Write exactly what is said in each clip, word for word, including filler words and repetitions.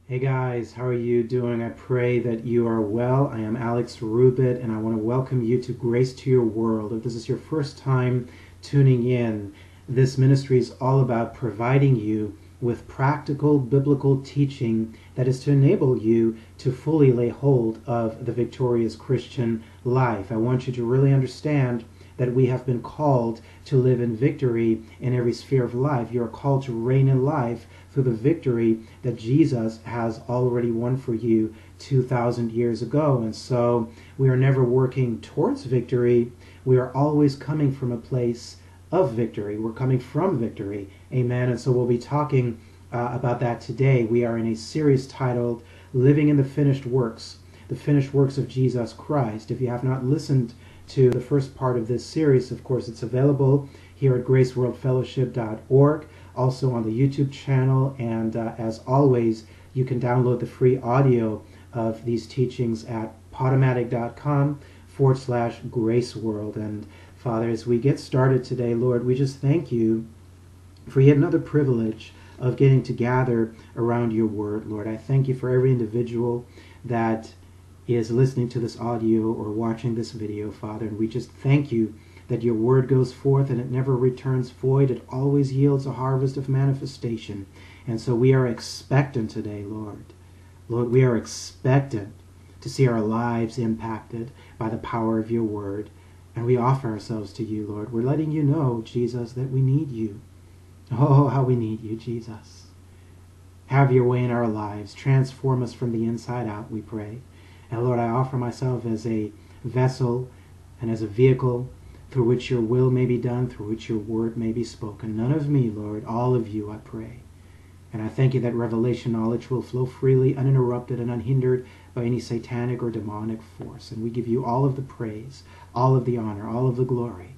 Hey guys, how are you doing? I pray that you are well. I am Alex Rubit, and I want to welcome you to Grace to Your World. If this is your first time tuning in, this ministry is all about providing you with practical biblical teaching that is to enable you to fully lay hold of the victorious Christian life. I want you to really understand that we have been called to live in victory in every sphere of life. You are called to reign in life through the victory that Jesus has already won for you two thousand years ago. And so we are never working towards victory. We are always coming from a place of victory. We're coming from victory. Amen. And so we'll be talking uh, about that today. We are in a series titled Living in the Finished Works, the Finished Works of Jesus Christ. If you have not listened to the first part of this series, of course, it's available here at grace world fellowship dot org, also on the YouTube channel, and uh, as always, you can download the free audio of these teachings at podomatic.com forward slash graceworld. And Father, as we get started today, Lord, we just thank you for yet another privilege of getting to gather around your word, Lord. I thank you for every individual that is listening to this audio or watching this video, Father, and we just thank you that your word goes forth and it never returns void. It always yields a harvest of manifestation. And so we are expectant today, Lord. Lord, we are expectant to see our lives impacted by the power of your word. And we offer ourselves to you, Lord. We're letting you know, Jesus, that we need you. Oh, how we need you, Jesus. Have your way in our lives. Transform us from the inside out, we pray. And Lord, I offer myself as a vessel and as a vehicle through which your will may be done, through which your word may be spoken. None of me, Lord, all of you, I pray. And I thank you that revelation knowledge will flow freely, uninterrupted and unhindered by any satanic or demonic force. And we give you all of the praise, all of the honor, all of the glory.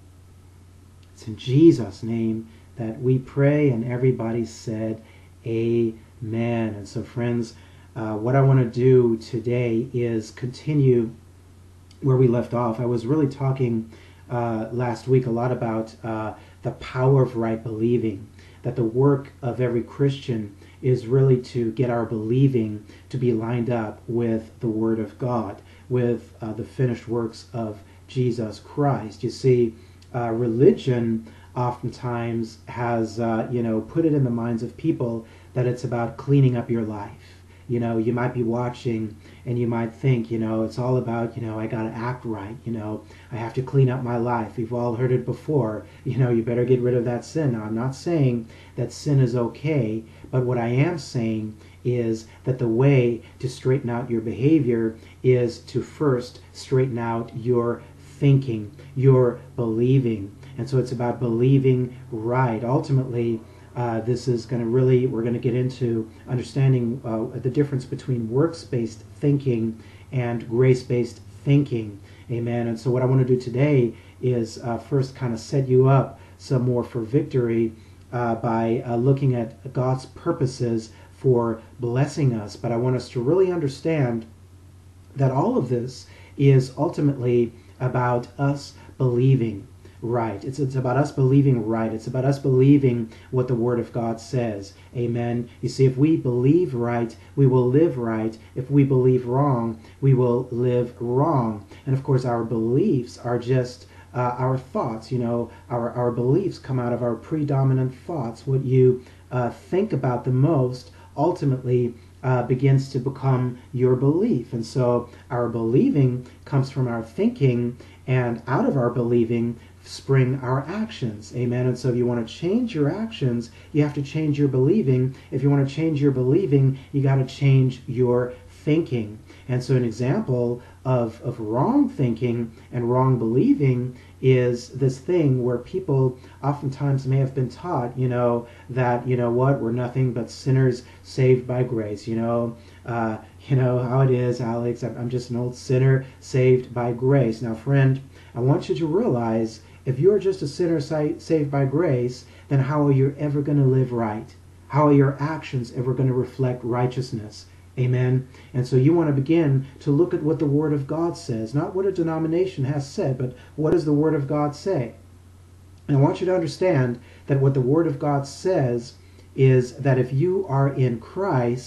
It's in Jesus' name that we pray, and everybody said, amen. And so, friends, uh, what I want to do today is continue where we left off. I was really talking uh, last week a lot about uh, the power of right believing, that the work of every Christian is really to get our believing to be lined up with the Word of God, with uh, the finished works of Jesus Christ. You see, uh, religion oftentimes has, uh, you know, put it in the minds of people that it's about cleaning up your life. You know, you might be watching and you might think, you know, it's all about, you know, I got to act right. You know, I have to clean up my life. We've all heard it before. You know, you better get rid of that sin. Now, I'm not saying that sin is okay, but what I am saying is that the way to straighten out your behavior is to first straighten out your thinking, your believing. And so it's about believing right. Ultimately, Uh, this is going to really, we're going to get into understanding uh, the difference between works-based thinking and grace-based thinking. Amen. And so what I want to do today is uh, first kind of set you up some more for victory uh, by uh, looking at God's purposes for blessing us. But I want us to really understand that all of this is ultimately about us believing right. It's, it's about us believing right. It's about us believing what the Word of God says. Amen. You see, if we believe right, we will live right. If we believe wrong, we will live wrong. And of course, our beliefs are just uh, our thoughts. You know, our, our beliefs come out of our predominant thoughts. What you uh, think about the most ultimately uh, begins to become your belief. And so our believing comes from our thinking, and out of our believing spring our actions. Amen. And so if you want to change your actions, you have to change your believing. If you want to change your believing, you got to change your thinking. And so an example of, of wrong thinking and wrong believing is this thing where people oftentimes may have been taught, you know, that, you know what, we're nothing but sinners saved by grace. You know, uh, you know how it is, Alex, I'm, I'm just an old sinner saved by grace. Now, friend, I want you to realize, if you're just a sinner saved by grace, then how are you ever going to live right? How are your actions ever going to reflect righteousness? Amen. And so you want to begin to look at what the Word of God says, not what a denomination has said, but what does the Word of God say? And I want you to understand that what the Word of God says is that if you are in Christ,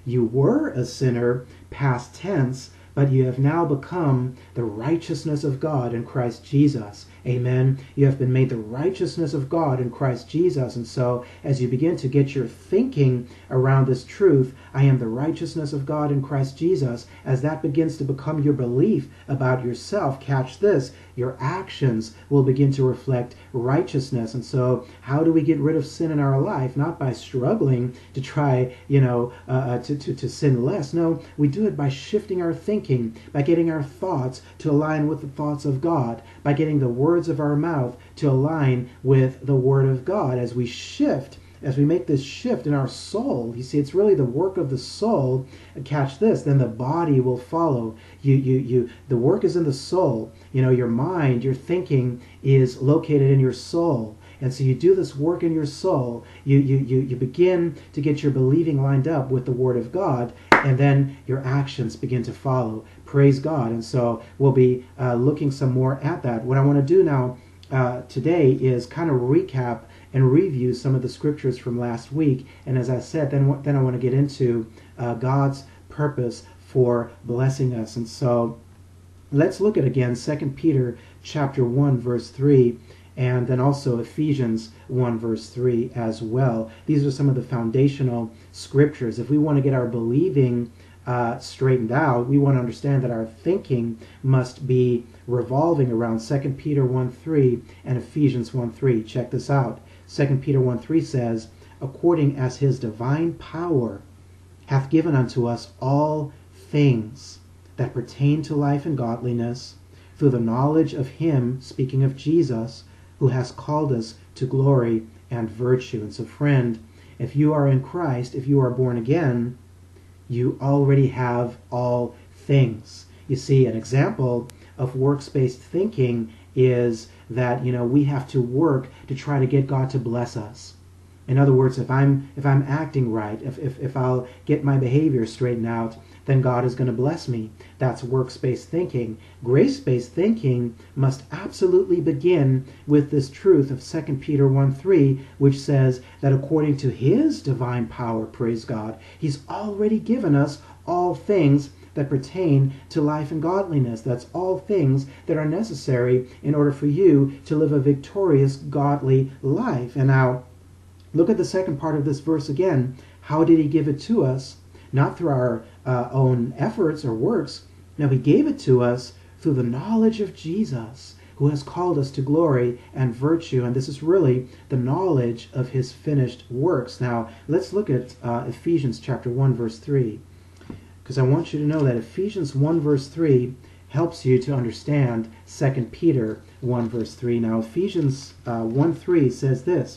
You were a sinner, past tense, but you have now become the righteousness of God in Christ Jesus. Amen. You have been made the righteousness of God in Christ Jesus. And so as you begin to get your thinking around this truth, I am the righteousness of God in Christ Jesus, as that begins to become your belief about yourself, catch this, your actions will begin to reflect righteousness. And so how do we get rid of sin in our life? Not by struggling to try, you know, uh, to, to, to sin less. No, we do it by shifting our thinking, by getting our thoughts to align with the thoughts of God, by getting the words of our mouth to align with the Word of God. As we shift, as we make this shift in our soul, you see, it's really the work of the soul. Catch this, then the body will follow. You, you, you. The work is in the soul. You know, your mind, your thinking is located in your soul. And so you do this work in your soul. You, you, you, you begin to get your believing lined up with the Word of God, and then your actions begin to follow. Praise God. And so we'll be uh, looking some more at that. What I want to do now uh, today is kind of recap and review some of the scriptures from last week. And as I said, then, then I want to get into uh, God's purpose for blessing us. And so let's look at again Second Peter chapter one, verse three, and then also Ephesians one, verse three as well. These are some of the foundational scriptures. If we want to get our believing uh, straightened out, we want to understand that our thinking must be revolving around Second Peter one, three and Ephesians one, three. Check this out. Second Peter one, three says, according as his divine power hath given unto us all things that pertain to life and godliness, through the knowledge of him, speaking of Jesus, who has called us to glory and virtue. And so, friend, if you are in Christ, if you are born again, you already have all things. You see, an example of works-based thinking is that, you know, we have to work to try to get God to bless us. In other words, if I'm if I'm acting right, if, if, if I'll get my behavior straightened out, then God is going to bless me. That's works-based thinking. Grace-based thinking must absolutely begin with this truth of Second Peter one, three, which says that according to his divine power, praise God, he's already given us all things that pertain to life and godliness. That's all things that are necessary in order for you to live a victorious, godly life. And now, look at the second part of this verse again. How did he give it to us? Not through our uh, own efforts or works. No, he gave it to us through the knowledge of Jesus, who has called us to glory and virtue. And this is really the knowledge of his finished works. Now, let's look at uh, Ephesians chapter one, verse three. Because I want you to know that Ephesians one, verse three helps you to understand Second Peter one, verse three. Now, Ephesians uh, one, three says this.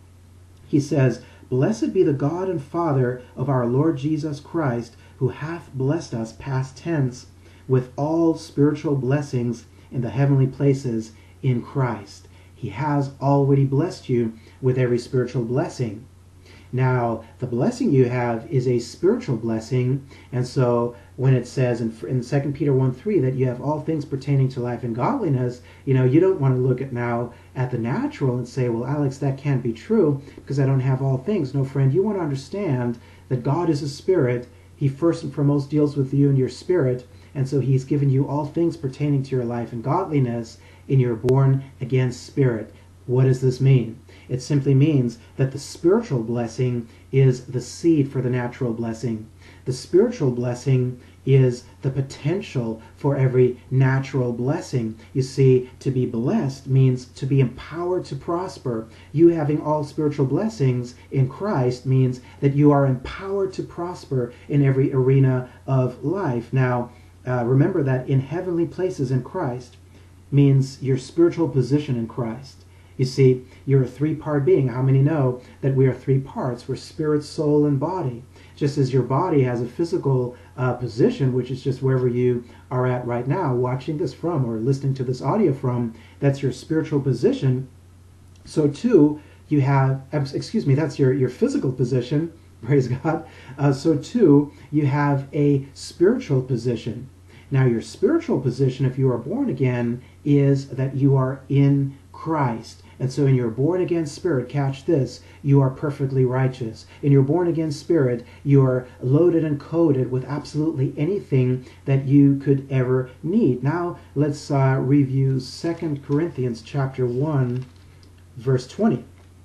He says, blessed be the God and Father of our Lord Jesus Christ, who hath blessed us, past tense, with all spiritual blessings in the heavenly places in Christ. He has already blessed you with every spiritual blessing. Now, the blessing you have is a spiritual blessing, and so when it says in, in Second Peter one, three that you have all things pertaining to life and godliness, you know, you don't want to look at now at the natural and say, well, Alex, that can't be true because I don't have all things. No, friend, you want to understand that God is a spirit. He first and foremost deals with you and your spirit, and so he's given you all things pertaining to your life and godliness in your born again spirit. What does this mean? It simply means that the spiritual blessing is the seed for the natural blessing. The spiritual blessing is the potential for every natural blessing. You see, to be blessed means to be empowered to prosper. You having all spiritual blessings in Christ means that you are empowered to prosper in every arena of life. Now, uh, remember that in heavenly places in Christ means your spiritual position in Christ. You see, you're a three-part being. How many know that we are three parts? We're spirit, soul, and body. Just as your body has a physical uh, position, which is just wherever you are at right now, watching this from or listening to this audio from, that's your spiritual position. So too, you have, excuse me, that's your, your physical position, praise God. Uh, so too, you have a spiritual position. Now, your spiritual position, if you are born again, is that you are in Christ. And so in your born-again spirit, catch this, you are perfectly righteous. In your born-again spirit, you are loaded and coated with absolutely anything that you could ever need. Now let's uh, review Second Corinthians chapter one, verse twenty.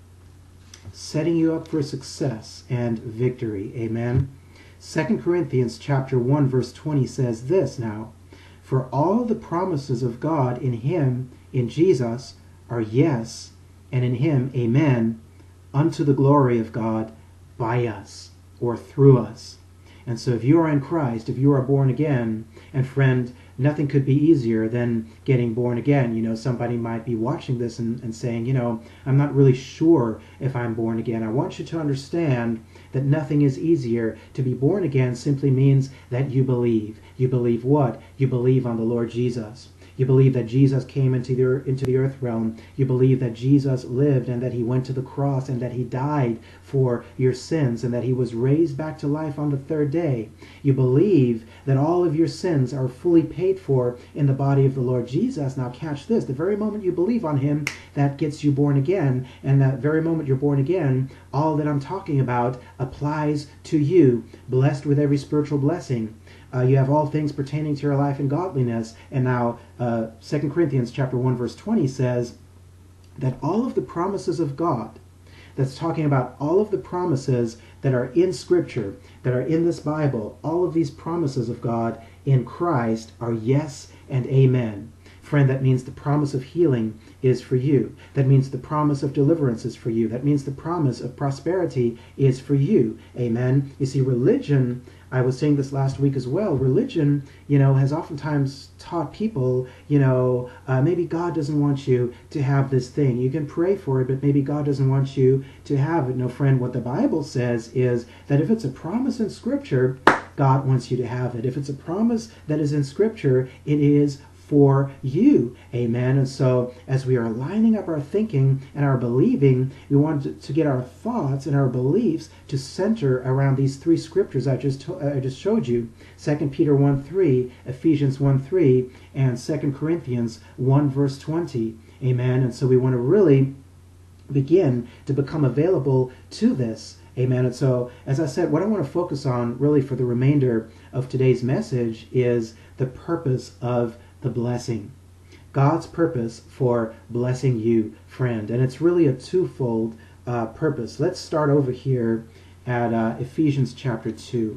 Setting you up for success and victory. Amen. Second Corinthians chapter one, verse twenty says this now, for all the promises of God in him, in Jesus, are yes, and in him, amen, unto the glory of God by us, or through us. And so if you are in Christ, if you are born again, and friend, nothing could be easier than getting born again. You know, somebody might be watching this and, and saying, you know, I'm not really sure if I'm born again. I want you to understand that nothing is easier. To be born again simply means that you believe. You believe what? You believe on the Lord Jesus. You believe that Jesus came into the, into the earth realm. You believe that Jesus lived and that he went to the cross and that he died for your sins and that he was raised back to life on the third day. You believe that all of your sins are fully paid for in the body of the Lord Jesus. Now catch this. The very moment you believe on him, that gets you born again. And that very moment you're born again, all that I'm talking about applies to you. Blessed with every spiritual blessing. Uh, you have all things pertaining to your life and godliness. And now uh, Second Corinthians chapter one verse twenty says that all of the promises of God, that's talking about all of the promises that are in Scripture, that are in this Bible, all of these promises of God in Christ are yes and amen. Friend, that means the promise of healing is for you. That means the promise of deliverance is for you. That means the promise of prosperity is for you. Amen. You see, religion, I was saying this last week as well, religion, you know, has oftentimes taught people, you know, uh, maybe God doesn't want you to have this thing. You can pray for it, but maybe God doesn't want you to have it. No, friend, what the Bible says is that if it's a promise in Scripture, God wants you to have it. If it's a promise that is in Scripture, it is for you. Amen. And so as we are lining up our thinking and our believing, we want to get our thoughts and our beliefs to center around these three scriptures I just I just showed you. Second Peter one three, Ephesians one three, and Second Corinthians one verse twenty. Amen. And so we want to really begin to become available to this. Amen. And so, as I said, what I want to focus on really for the remainder of today's message is the purpose of the blessing. God's purpose for blessing you, friend. And it's really a twofold uh, purpose. Let's start over here at uh, Ephesians chapter two.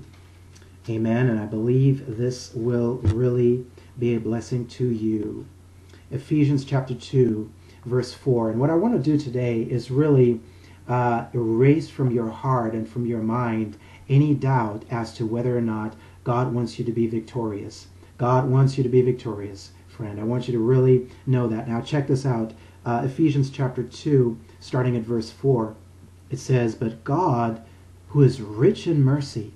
Amen. And I believe this will really be a blessing to you. Ephesians chapter two, verse four. And what I want to do today is really uh, erase from your heart and from your mind any doubt as to whether or not God wants you to be victorious. God wants you to be victorious, friend. I want you to really know that. Now check this out. Uh, Ephesians chapter two, starting at verse four. It says, but God, who is rich in mercy.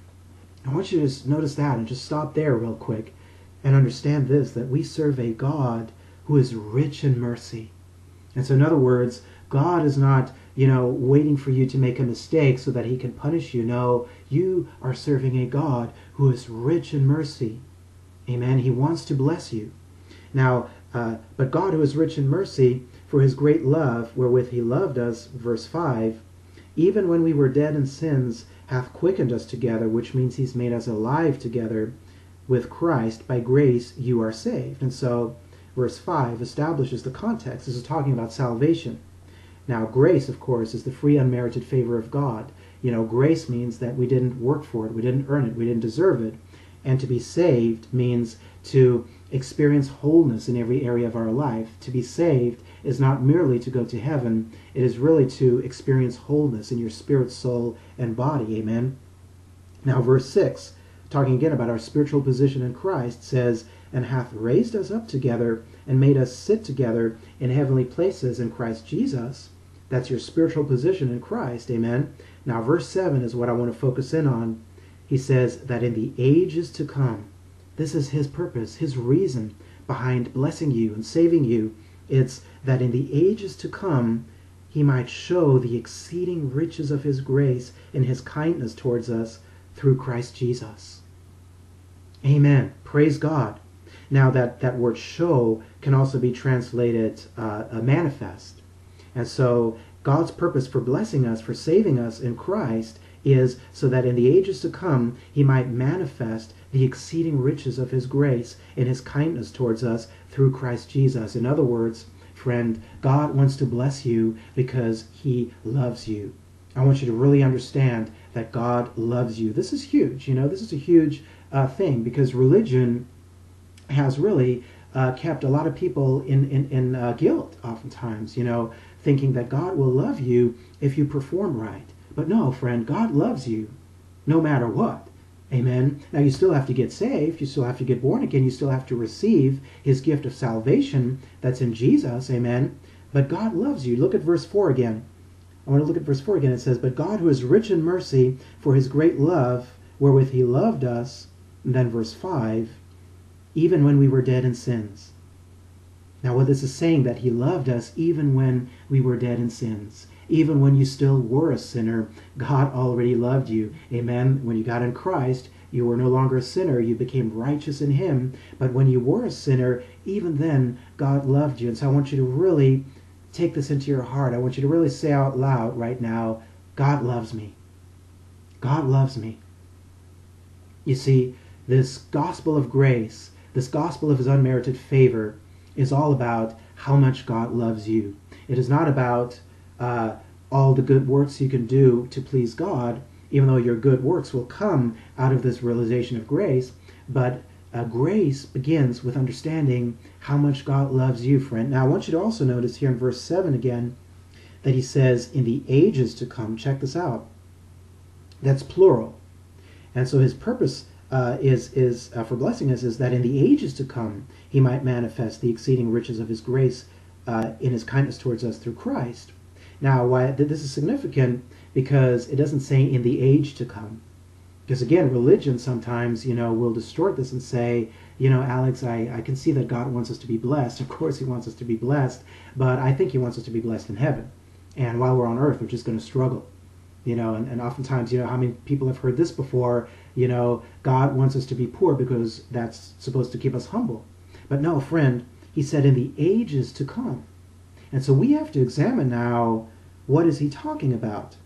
I want you to just notice that and just stop there real quick and understand this, that we serve a God who is rich in mercy. And so in other words, God is not, you know, waiting for you to make a mistake so that he can punish you. No, you are serving a God who is rich in mercy. Amen. He wants to bless you. Now, uh, but God who is rich in mercy, for his great love, wherewith he loved us, verse five, even when we were dead in sins, hath quickened us together, which means he's made us alive together with Christ. By grace you are saved. And so, verse five establishes the context. This is talking about salvation. Now, grace, of course, is the free, unmerited favor of God. You know, grace means that we didn't work for it, we didn't earn it, we didn't deserve it. And to be saved means to experience wholeness in every area of our life. To be saved is not merely to go to heaven, it is really to experience wholeness in your spirit, soul, and body. Amen. Now, verse six, talking again about our spiritual position in Christ, says, and hath raised us up together and made us sit together in heavenly places in Christ Jesus. That's your spiritual position in Christ. Amen. Now, verse seven is what I want to focus in on. He says that in the ages to come, this is his purpose, his reason behind blessing you and saving you. It's that in the ages to come, he might show the exceeding riches of his grace and his kindness towards us through Christ Jesus. Amen. Praise God. Now that, that word show can also be translated uh, manifest. And so God's purpose for blessing us, for saving us in Christ, is so that in the ages to come he might manifest the exceeding riches of his grace and his kindness towards us through Christ Jesus. In other words, friend, God wants to bless you because he loves you. I want you to really understand that God loves you. This is huge. You know, this is a huge uh, thing, because religion has really uh, kept a lot of people in, in, in uh, guilt oftentimes, you know, thinking that God will love you if you perform right. But no, friend, God loves you no matter what. Amen. Now, you still have to get saved. You still have to get born again. You still have to receive his gift of salvation that's in Jesus. Amen. But God loves you. Look at verse four again. I want to look at verse four again. It says, "But God, who is rich in mercy, for his great love, wherewith he loved us," and then verse five, "even when we were dead in sins." Now, what this is saying, that he loved us even when we were dead in sins. Even when you still were a sinner, God already loved you. Amen. When you got in Christ, you were no longer a sinner. You became righteous in him. But when you were a sinner, even then, God loved you. And so I want you to really take this into your heart. I want you to really say out loud right now, God loves me. God loves me. You see, this gospel of grace, this gospel of his unmerited favor, is all about how much God loves you. It is not about uh, all the good works you can do to please God, even though your good works will come out of this realization of grace. But uh, grace begins with understanding how much God loves you, friend. Now, I want you to also notice here in verse seven again that he says, in the ages to come. Check this out. That's plural. And so his purpose uh, is, is uh, for blessing us is that in the ages to come, he might manifest the exceeding riches of his grace uh, in his kindness towards us through Christ. Now, why this is significant, because it doesn't say in the age to come. Because again, religion sometimes, you know, will distort this and say, you know, Alex, I, I can see that God wants us to be blessed. Of course he wants us to be blessed, but I think he wants us to be blessed in heaven. And while we're on earth, we're just going to struggle. You know, and, and oftentimes, you know, how many people have heard this before, you know, God wants us to be poor because that's supposed to keep us humble. But no, friend, he said in the ages to come. And so we have to examine now, what is he talking about?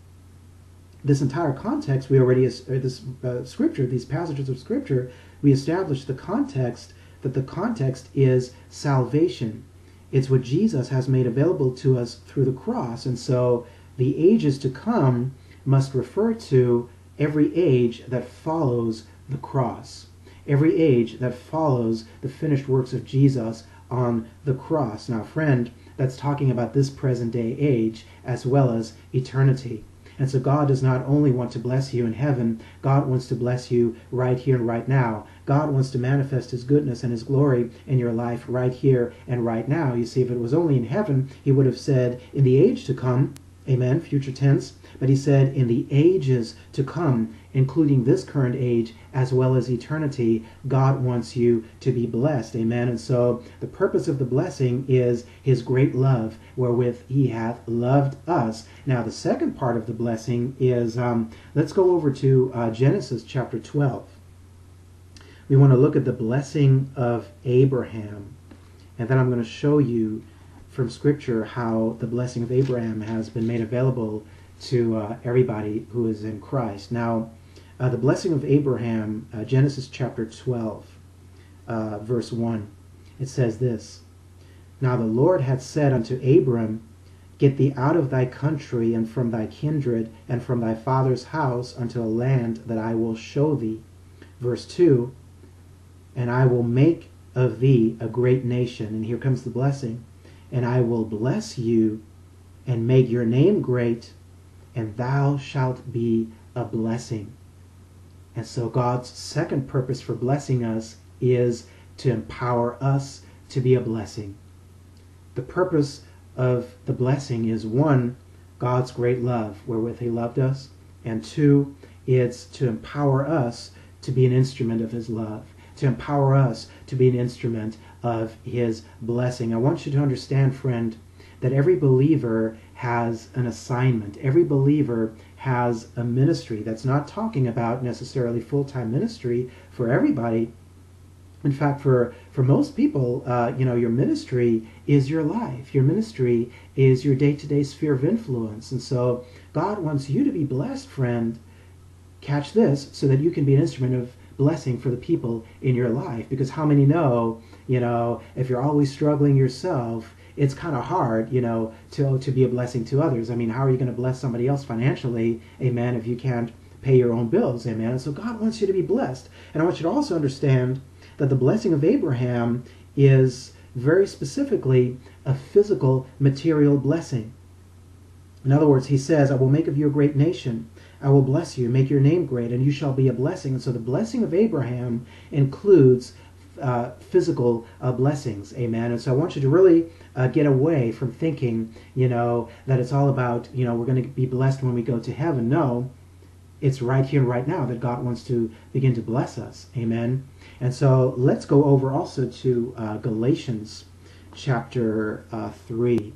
This entire context, we already, or this uh, scripture, these passages of scripture, we established the context, that the context is salvation. It's what Jesus has made available to us through the cross. And so the ages to come must refer to every age that follows the cross. Every age that follows the finished works of Jesus on the cross. Now, friend, that's talking about this present day age as well as eternity. And so God does not only want to bless you in heaven, God wants to bless you right here and right now. God wants to manifest his goodness and his glory in your life right here and right now. You see, if it was only in heaven, he would have said in the age to come, amen, future tense, but he said in the ages to come, including this current age as well as eternity, God wants you to be blessed, amen. And so the purpose of the blessing is his great love, wherewith he hath loved us. Now, the second part of the blessing is, um, let's go over to uh, Genesis chapter twelve. We want to look at the blessing of Abraham, and then I'm going to show you from Scripture how the blessing of Abraham has been made available to uh, everybody who is in Christ. Now, uh, the blessing of Abraham, uh, Genesis chapter twelve, uh, verse one, it says this, "Now the Lord hath said unto Abram, Get thee out of thy country, and from thy kindred, and from thy father's house, unto a land that I will show thee." Verse two, "And I will make of thee a great nation," and here comes the blessing, "and I will bless you, and make your name great, and thou shalt be a blessing." And so God's second purpose for blessing us is to empower us to be a blessing. The purpose of the blessing is, one, God's great love, wherewith he loved us, and two, it's to empower us to be an instrument of his love, to empower us to be an instrument of his blessing. I want you to understand, friend, that every believer has an assignment. Every believer has a ministry. That's not talking about necessarily full-time ministry for everybody, In fact, for, for most people, uh, you know, your ministry is your life. Your ministry is your day-to-day sphere of influence. And so God wants you to be blessed, friend. Catch this, so that you can be an instrument of blessing for the people in your life. Because how many know, you know, if you're always struggling yourself, it's kind of hard, you know, to, to be a blessing to others. I mean, how are you going to bless somebody else financially, amen, if you can't pay your own bills, amen? And so God wants you to be blessed. And I want you to also understand that the blessing of Abraham is very specifically a physical, material blessing. In other words, he says, I will make of you a great nation. I will bless you, make your name great, and you shall be a blessing. And so the blessing of Abraham includes uh, physical uh, blessings, amen? And so I want you to really uh, get away from thinking, you know, that it's all about, you know, we're going to be blessed when we go to heaven. No, it's right here and right now that God wants to begin to bless us, amen? And so let's go over also to uh, Galatians chapter uh, three.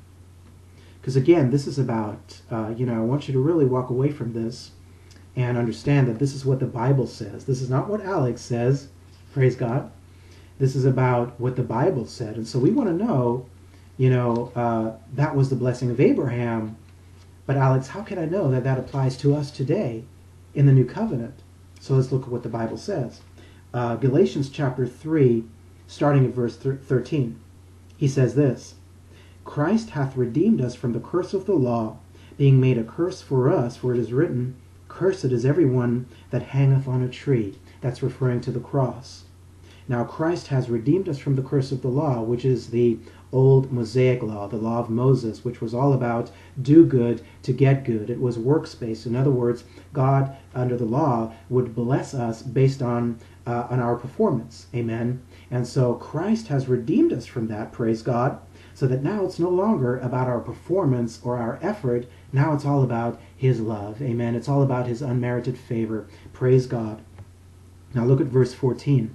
Because again, this is about, uh, you know, I want you to really walk away from this and understand that this is what the Bible says. This is not what Alex says, praise God. This is about what the Bible said. And so we want to know, you know, uh, that was the blessing of Abraham. But Alex, how can I know that that applies to us today in the new covenant? So let's look at what the Bible says. Uh, Galatians chapter three, starting at verse thirteen. He says this, Christ hath redeemed us from the curse of the law, being made a curse for us, for it is written, Cursed is every one that hangeth on a tree. That's referring to the cross. Now Christ has redeemed us from the curse of the law, which is the old Mosaic law, the law of Moses, which was all about do good to get good. It was works-based. In other words, God, under the law, would bless us based on, uh, on our performance. Amen? And so Christ has redeemed us from that, praise God, so that now it's no longer about our performance or our effort. Now it's all about his love. Amen? It's all about his unmerited favor. Praise God. Now look at verse fourteen.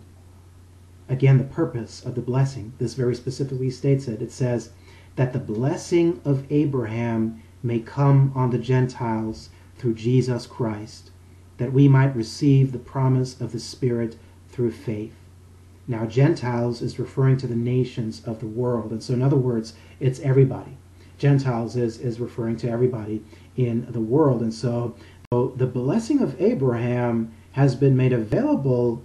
Again, the purpose of the blessing. This very specifically states it. It says, that the blessing of Abraham may come on the Gentiles through Jesus Christ, that we might receive the promise of the Spirit through faith. Now, Gentiles is referring to the nations of the world. And so, in other words, it's everybody. Gentiles is, is referring to everybody in the world. And so, so, the blessing of Abraham has been made available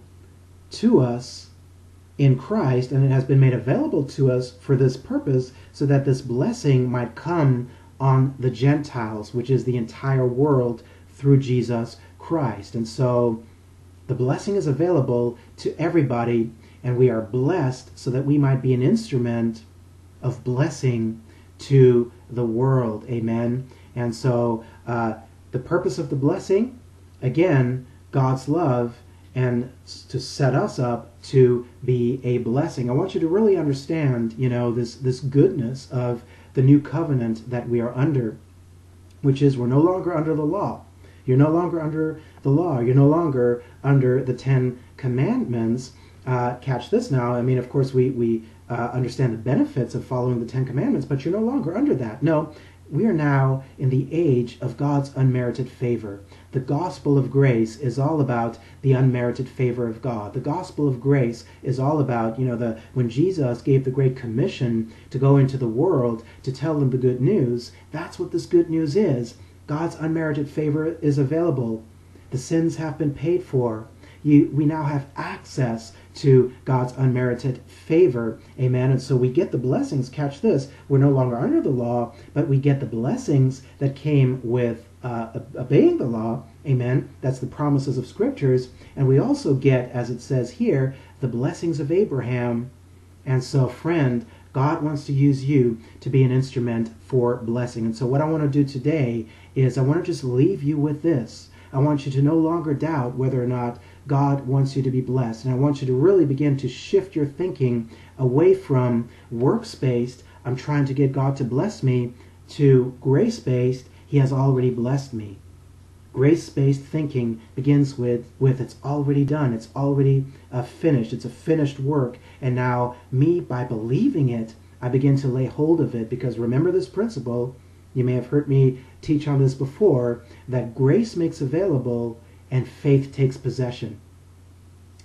to us in Christ, and it has been made available to us for this purpose, so that this blessing might come on the Gentiles, which is the entire world, through Jesus Christ. And so the blessing is available to everybody, and we are blessed so that we might be an instrument of blessing to the world. Amen. And so uh, the purpose of the blessing, again, God's love, and to set us up to be a blessing. I want you to really understand, you know, this, this goodness of the new covenant that we are under, which is we're no longer under the law. You're no longer under the law. You're no longer under the Ten Commandments. Uh, catch this now. I mean, of course, we, we uh, understand the benefits of following the Ten Commandments, but you're no longer under that. No, we are now in the age of God's unmerited favor. The gospel of grace is all about the unmerited favor of God. The gospel of grace is all about, you know, the when Jesus gave the Great Commission to go into the world to tell them the good news, that's what this good news is. God's unmerited favor is available. The sins have been paid for. You, we now have access to God's unmerited favor. Amen. And so we get the blessings. Catch this. We're no longer under the law, but we get the blessings that came with uh, obeying the law. Amen. That's the promises of scriptures. And we also get, as it says here, the blessings of Abraham. And so, friend, God wants to use you to be an instrument for blessing. And so what I want to do today is I want to just leave you with this. I want you to no longer doubt whether or not God wants you to be blessed. And I want you to really begin to shift your thinking away from works-based, I'm trying to get God to bless me, to grace-based, he has already blessed me. Grace-based thinking begins with, with it's already done. It's already uh, finished. It's a finished work. And now me, by believing it, I begin to lay hold of it. Because remember this principle, you may have heard me teach on this before, that grace makes available and faith takes possession.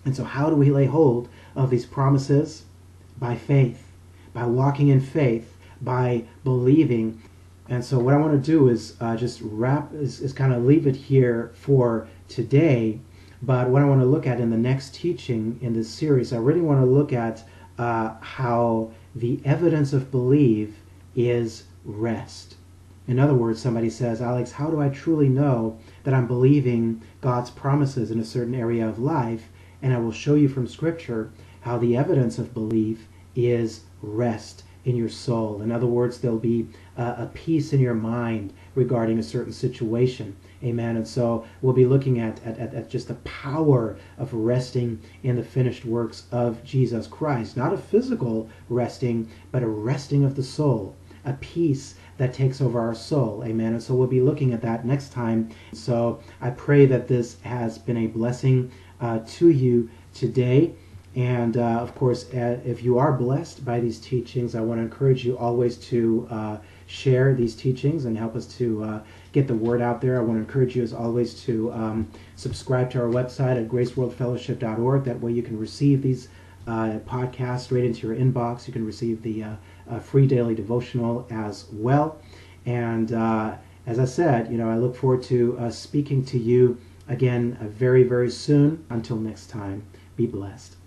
And so how do we lay hold of these promises? By faith, by walking in faith, by believing. And so what I want to do is uh, just wrap, is, is kind of leave it here for today. But what I want to look at in the next teaching in this series, I really want to look at uh, how the evidence of belief is rest. In other words, somebody says, Alex, how do I truly know that I'm believing God's promises in a certain area of life? And I will show you from Scripture how the evidence of belief is rest in your soul. In other words, there'll be uh, a peace in your mind regarding a certain situation. Amen. And so we'll be looking at, at, at just the power of resting in the finished works of Jesus Christ. Not a physical resting, but a resting of the soul. A peace that takes over our soul. Amen. And so we'll be looking at that next time. So I pray that this has been a blessing uh, to you today. And uh, of course, uh, if you are blessed by these teachings, I want to encourage you always to uh, share these teachings and help us to uh, get the word out there. I want to encourage you, as always, to um, subscribe to our website at grace world fellowship dot org. That way you can receive these uh, podcasts right into your inbox. You can receive the uh, uh, free daily devotional as well. And uh, as I said, you know, I look forward to uh, speaking to you again uh, very, very soon. Until next time, be blessed.